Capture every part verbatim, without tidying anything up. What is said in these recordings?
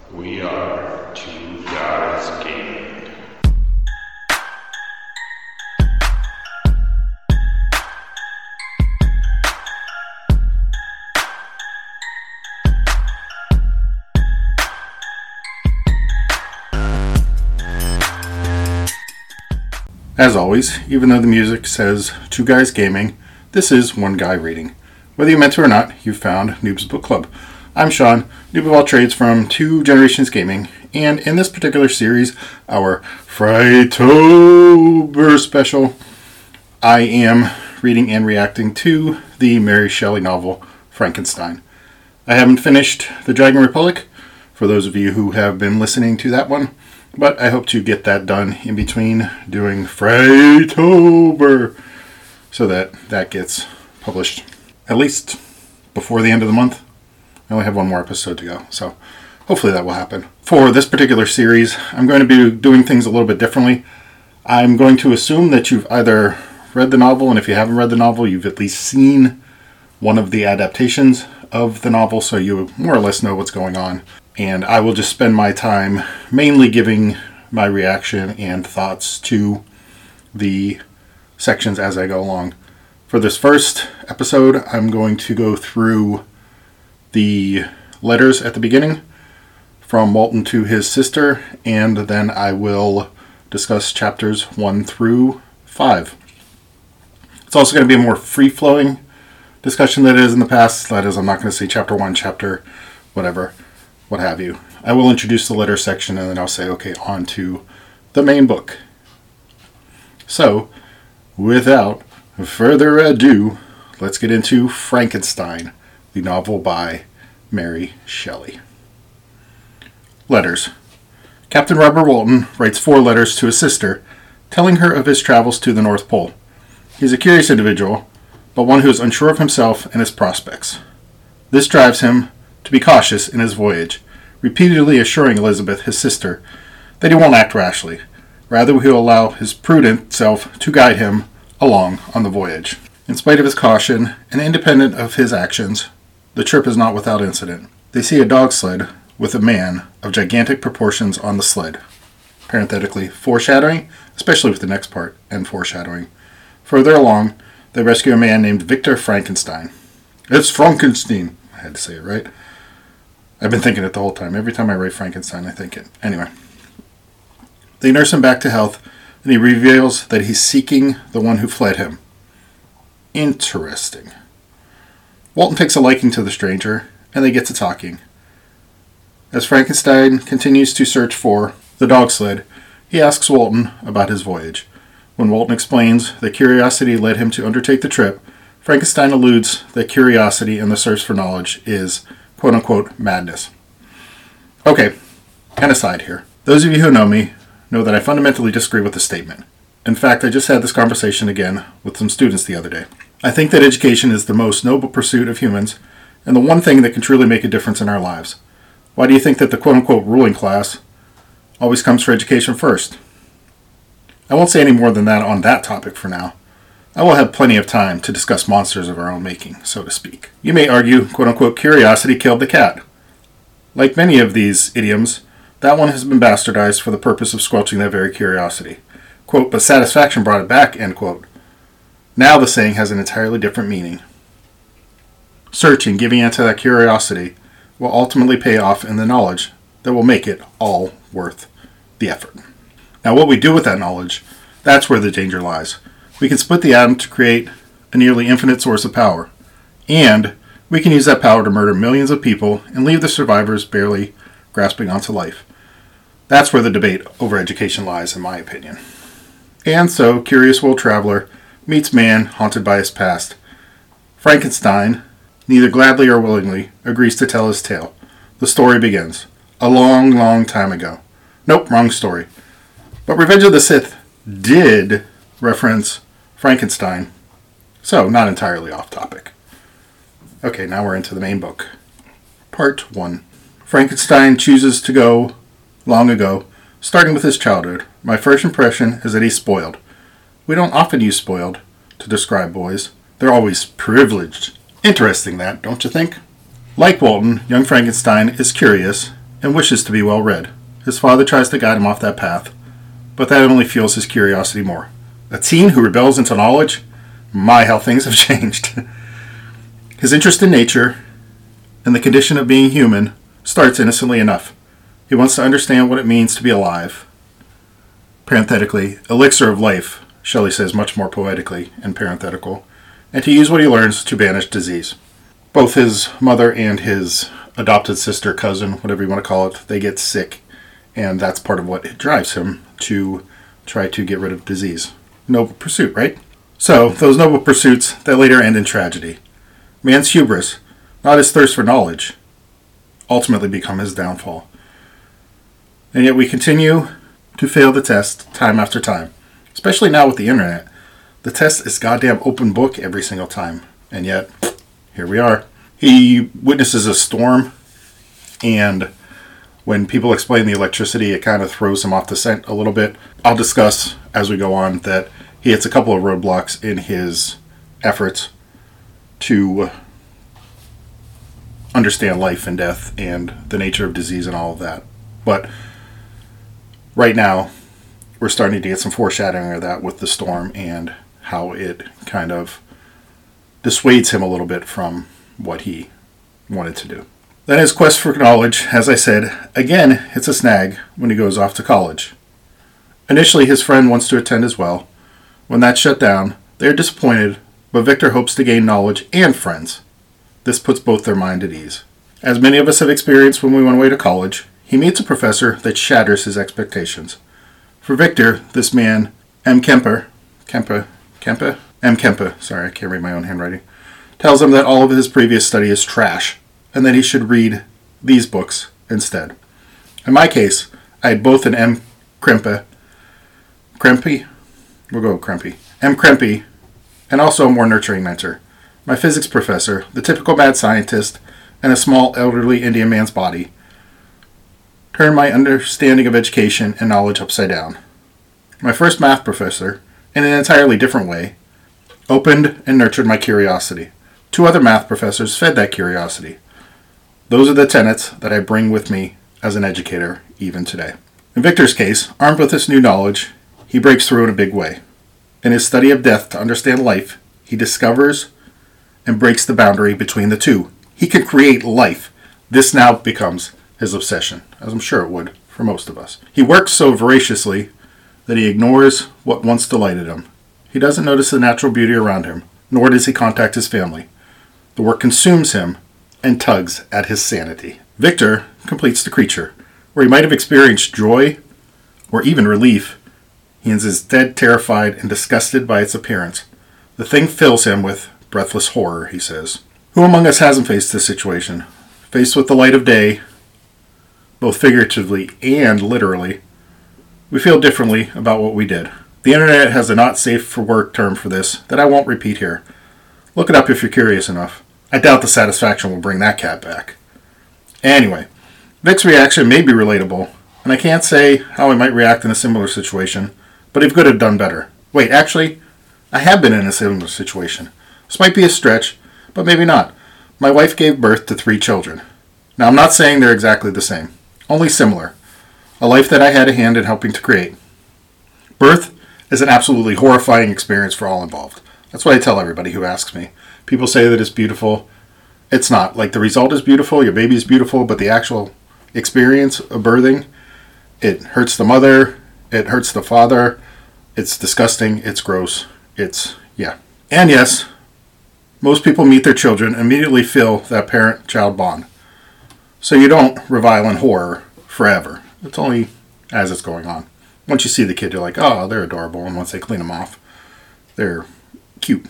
We are two guys gaming. As always, even though the music says Two Guys Gaming, this is One Guy Reading. Whether you meant to or not, you've found Noob's Book Club. I'm Sean, noob of all trades from Two Generations Gaming, and in this particular series, our Fritober special, I am reading and reacting to the Mary Shelley novel, Frankenstein. I haven't finished The Dragon Republic, for those of you who have been listening to that one, but I hope to get that done in between doing Fritober so that that gets published at least before the end of the month. I only have one more episode to go, so hopefully that will happen. For this particular series, I'm going to be doing things a little bit differently. I'm going to assume that you've either read the novel, and if you haven't read the novel, you've at least seen one of the adaptations of the novel, so you more or less know what's going on. And I will just spend my time mainly giving my reaction and thoughts to the sections as I go along. For this first episode, I'm going to go through the letters at the beginning from Walton to his sister, and then I will discuss chapters one through five. It's also going to be a more free-flowing discussion than it is in the past. That is, I'm not going to say chapter one, chapter whatever. What have you. I will introduce the letter section and then I'll say, okay, on to the main book. So, without further ado, let's get into Frankenstein, the novel by Mary Shelley. Letters. Captain Robert Walton writes four letters to his sister, telling her of his travels to the North Pole. He is a curious individual, but one who is unsure of himself and his prospects. This drives him to be cautious in his voyage, repeatedly assuring Elizabeth, his sister, that he won't act rashly. Rather, he will allow his prudent self to guide him along on the voyage. In spite of his caution, and independent of his actions, the trip is not without incident. They see a dog sled with a man of gigantic proportions on the sled. Parenthetically, foreshadowing, especially with the next part, and foreshadowing. Further along, they rescue a man named Victor Frankenstein. It's Frankenstein. I had to say it right. I've been thinking it the whole time. Every time I write Frankenstein, I think it. Anyway. They nurse him back to health, and he reveals that he's seeking the one who fled him. Interesting. Walton takes a liking to the stranger, and they get to talking. As Frankenstein continues to search for the dog sled, he asks Walton about his voyage. When Walton explains that curiosity led him to undertake the trip, Frankenstein alludes that curiosity and the search for knowledge is quote-unquote madness. Okay, an aside here. Those of you who know me know that I fundamentally disagree with this statement. In fact, I just had this conversation again with some students the other day. I think that education is the most noble pursuit of humans and the one thing that can truly make a difference in our lives. Why do you think that the quote-unquote ruling class always comes for education first? I won't say any more than that on that topic for now. I will have plenty of time to discuss monsters of our own making, so to speak. You may argue, quote-unquote, curiosity killed the cat. Like many of these idioms, that one has been bastardized for the purpose of squelching that very curiosity. Quote, but satisfaction brought it back, end quote. Now the saying has an entirely different meaning. Searching, giving into that curiosity, will ultimately pay off in the knowledge that will make it all worth the effort. Now what we do with that knowledge, that's where the danger lies. We can split the atom to create a nearly infinite source of power. And we can use that power to murder millions of people and leave the survivors barely grasping onto life. That's where the debate over education lies, in my opinion. And so, curious world traveler meets man haunted by his past. Frankenstein, neither gladly or willingly, agrees to tell his tale. The story begins. A long, long time ago. Nope, wrong story. But Revenge of the Sith did reference Frankenstein, so not entirely off topic. Okay, now we're into the main book. Part one. Frankenstein chooses to go long ago, starting with his childhood. My first impression is that he's spoiled. We don't often use spoiled to describe boys. They're always privileged. Interesting that, don't you think? Like Walton, young Frankenstein is curious and wishes to be well read. His father tries to guide him off that path, but that only fuels his curiosity more. A teen who rebels into knowledge? My, how things have changed. His interest in nature and the condition of being human starts innocently enough. He wants to understand what it means to be alive. Parenthetically, elixir of life, Shelley says much more poetically and parenthetical, and to use what he learns to banish disease. Both his mother and his adopted sister, cousin, whatever you want to call it, they get sick, and that's part of what drives him to try to get rid of disease. Noble pursuit, right? So, those noble pursuits that later end in tragedy. Man's hubris, not his thirst for knowledge, ultimately become his downfall. And yet we continue to fail the test time after time. Especially now with the internet. The test is goddamn open book every single time. And yet, here we are. He witnesses a storm, and when people explain the electricity, it kind of throws him off the scent a little bit. I'll discuss as we go on that he hits a couple of roadblocks in his efforts to understand life and death and the nature of disease and all of that. But right now, we're starting to get some foreshadowing of that with the storm and how it kind of dissuades him a little bit from what he wanted to do. Then his quest for knowledge, as I said, again hits a snag when he goes off to college. Initially, his friend wants to attend as well. When that's shut down, they are disappointed, but Victor hopes to gain knowledge and friends. This puts both their mind at ease. As many of us have experienced when we went away to college, he meets a professor that shatters his expectations. For Victor, this man, M. Kemper, Kemper, Kemper? M. Kemper, sorry, I can't read my own handwriting, tells him that all of his previous study is trash, and that he should read these books instead. In my case, I had both an M. Krempe, Krempe? We'll go with Krempe. M. Krempe, and also a more nurturing mentor. My physics professor, the typical mad scientist, and a small elderly Indian man's body, turned my understanding of education and knowledge upside down. My first math professor, in an entirely different way, opened and nurtured my curiosity. Two other math professors fed that curiosity. Those are the tenets that I bring with me as an educator even today. In Victor's case, armed with this new knowledge, he breaks through in a big way. In his study of death to understand life, he discovers and breaks the boundary between the two. He can create life. This now becomes his obsession, as I'm sure it would for most of us. He works so voraciously that he ignores what once delighted him. He doesn't notice the natural beauty around him, nor does he contact his family. The work consumes him and tugs at his sanity. Victor completes The Creature, where he might have experienced joy or even relief. He is instead terrified and disgusted by its appearance. The thing fills him with breathless horror, he says. Who among us hasn't faced this situation? Faced with the light of day, both figuratively and literally, we feel differently about what we did. The internet has a not safe for work term for this that I won't repeat here. Look it up if you're curious enough. I doubt the satisfaction will bring that cat back. Anyway, Vic's reaction may be relatable, and I can't say how I might react in a similar situation, but he could have done better. Wait, actually, I have been in a similar situation. This might be a stretch, but maybe not. My wife gave birth to three children. Now, I'm not saying they're exactly the same, only similar. A life that I had a hand in helping to create. Birth is an absolutely horrifying experience for all involved. That's what I tell everybody who asks me. People say that it's beautiful. It's not. Like, the result is beautiful, your baby is beautiful, but the actual experience of birthing, it hurts the mother, it hurts the father, it's disgusting, it's gross, it's, yeah. And yes, most people meet their children and immediately feel that parent-child bond. So you don't revile in horror forever. It's only as it's going on. Once you see the kid, you're like, oh, they're adorable. And once they clean them off, they're cute.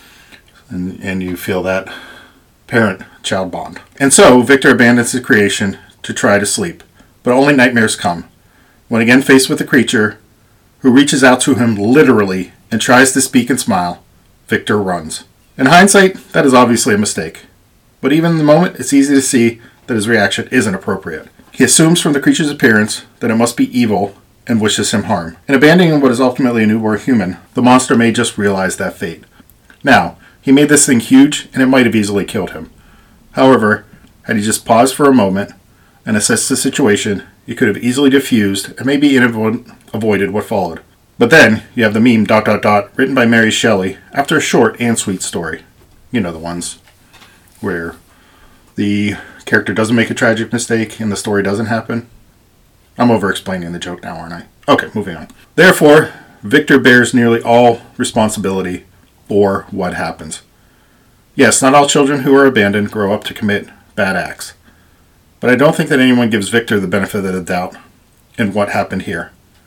And, and you feel that parent-child bond. And so, Victor abandons his creation to try to sleep. But only nightmares come. When again faced with a creature who reaches out to him literally and tries to speak and smile, Victor runs. In hindsight, that is obviously a mistake. But even in the moment, it's easy to see that his reaction isn't appropriate. He assumes from the creature's appearance that it must be evil and wishes him harm. In abandoning what is ultimately a newborn human, the monster may just realize that fate. Now, he made this thing huge, and it might have easily killed him. However, had he just paused for a moment, and assess the situation, you could have easily diffused and maybe even avoided what followed. But then, you have the meme dot dot dot written by Mary Shelley after a short and sweet story. You know the ones where the character doesn't make a tragic mistake and the story doesn't happen. I'm over-explaining the joke now, aren't I? Okay, moving on. Therefore, Victor bears nearly all responsibility for what happens. Yes, not all children who are abandoned grow up to commit bad acts. But I don't think that anyone gives Victor the benefit of the doubt in what happened here.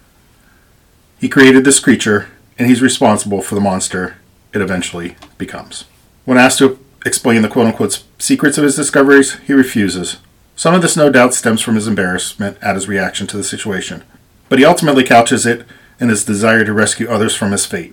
He created this creature, and he's responsible for the monster it eventually becomes. When asked to explain the quote-unquote secrets of his discoveries, he refuses. Some of this no doubt stems from his embarrassment at his reaction to the situation, but he ultimately couches it in his desire to rescue others from his fate.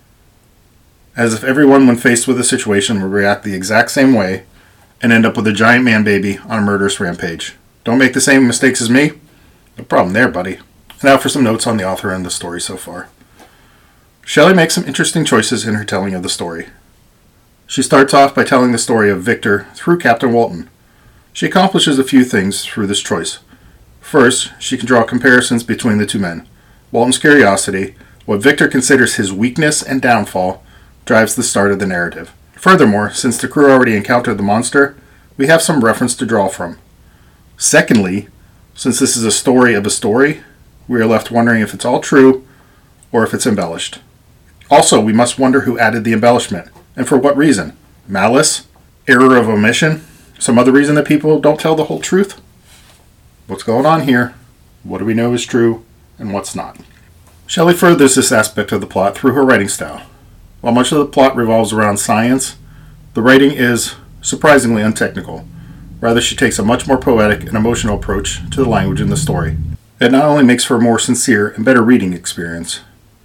As if everyone, when faced with a situation, would react the exact same way and end up with a giant man-baby on a murderous rampage. Don't make the same mistakes as me? No problem there, buddy. Now for some notes on the author and the story so far. Shelley makes some interesting choices in her telling of the story. She starts off by telling the story of Victor through Captain Walton. She accomplishes a few things through this choice. First, she can draw comparisons between the two men. Walton's curiosity, what Victor considers his weakness and downfall, drives the start of the narrative. Furthermore, since the crew already encountered the monster, we have some reference to draw from. Secondly, since this is a story of a story, we are left wondering if it's all true or if it's embellished. Also, we must wonder who added the embellishment, and for what reason. Malice? Error of omission? Some other reason that people don't tell the whole truth? What's going on here? What do we know is true, and what's not? Shelley furthers this aspect of the plot through her writing style. While much of the plot revolves around science, the writing is surprisingly untechnical. Rather, she takes a much more poetic and emotional approach to the language in the story. It not only makes for a more sincere and better reading experience,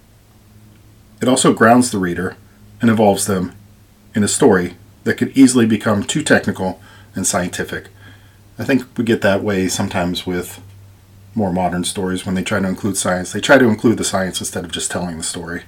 it also grounds the reader and involves them in a story that could easily become too technical and scientific. I think we get that way sometimes with more modern stories when they try to include science. They try to include the science instead of just telling the story.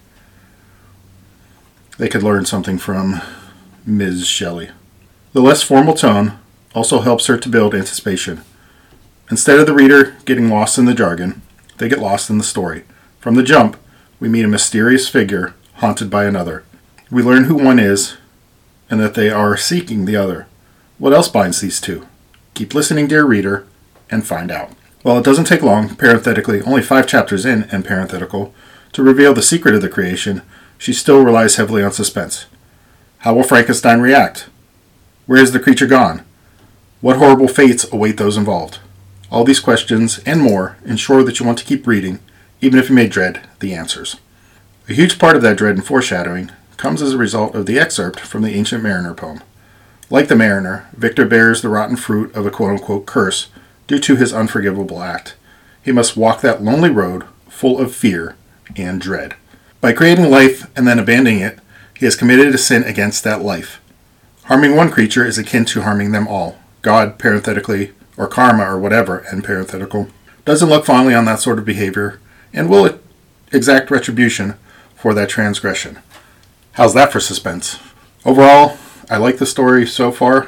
They could learn something from Miz Shelley. The less formal tone also helps her to build anticipation. Instead of the reader getting lost in the jargon, they get lost in the story. From the jump, we meet a mysterious figure haunted by another. We learn who one is and that they are seeking the other. What else binds these two? Keep listening, dear reader, and find out. While it doesn't take long, parenthetically, only five chapters in, and parenthetical, to reveal the secret of the creation, she still relies heavily on suspense. How will Frankenstein react? Where is the creature gone? What horrible fates await those involved? All these questions, and more, ensure that you want to keep reading, even if you may dread the answers. A huge part of that dread and foreshadowing comes as a result of the excerpt from the Ancient Mariner poem. Like the mariner, Victor bears the rotten fruit of a quote-unquote curse due to his unforgivable act. He must walk that lonely road full of fear and dread. By creating life and then abandoning it, he has committed a sin against that life. Harming one creature is akin to harming them all. God, parenthetically, or karma, or whatever, end parenthetical, doesn't look fondly on that sort of behavior and will exact retribution for that transgression. How's that for suspense? Overall, I like the story so far.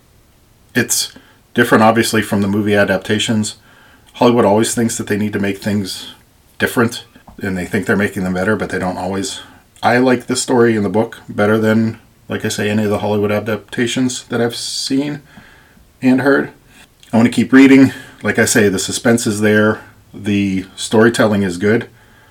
It's different, obviously, from the movie adaptations. Hollywood always thinks that they need to make things different, and they think they're making them better, but they don't always. I like the story in the book better than, like I say, any of the Hollywood adaptations that I've seen and heard. I want to keep reading. Like I say, the suspense is there. The storytelling is good.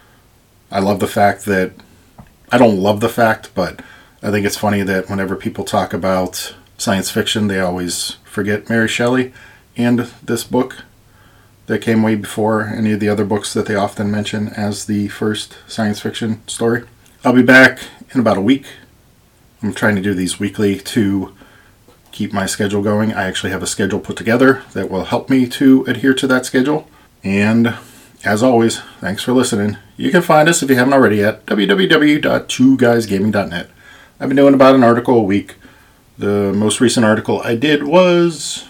I love the fact that, I don't love the fact, but I think it's funny that whenever people talk about science fiction, they always forget Mary Shelley and this book that came way before any of the other books that they often mention as the first science fiction story. I'll be back in about a week. I'm trying to do these weekly to keep my schedule going. I actually have a schedule put together that will help me to adhere to that schedule. And as always, thanks for listening. You can find us, if you haven't already, at w w w dot two guys gaming dot net. I've been doing about an article a week. The most recent article I did was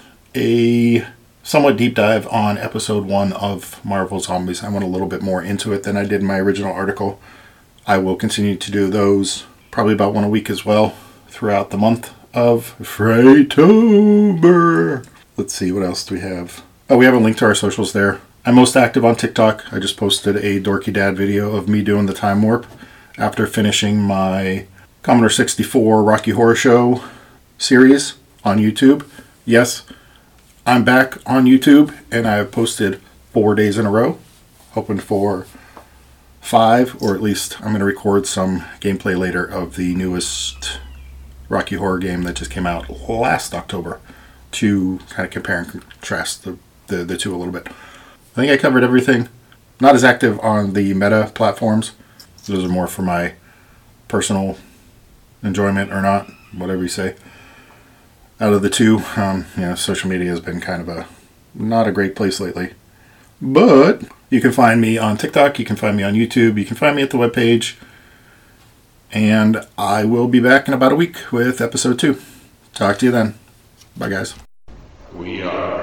a somewhat deep dive on episode one of Marvel Zombies. I went a little bit more into it than I did in my original article. I will continue to do those probably about one a week as well throughout the month of Freytober. Let's see, what else do we have? Oh, we have a link to our socials there. I'm most active on TikTok. I just posted a Dorky Dad video of me doing the time warp after finishing my Commodore sixty-four Rocky Horror Show series on YouTube. Yes, I'm back on YouTube, and I have posted four days in a row, hoping for five, or at least I'm going to record some gameplay later of the newest Rocky Horror game that just came out last October to kind of compare and contrast the, the, the two a little bit. I think I covered everything. Not as active on the Meta platforms. Those are more for my personal enjoyment or not, whatever you say. Out of the two, um, you know, social media has been kind of a not a great place lately. But you can find me on TikTok, you can find me on YouTube, you can find me at the webpage. And I will be back in about a week with episode two. Talk to you then. Bye, guys. We are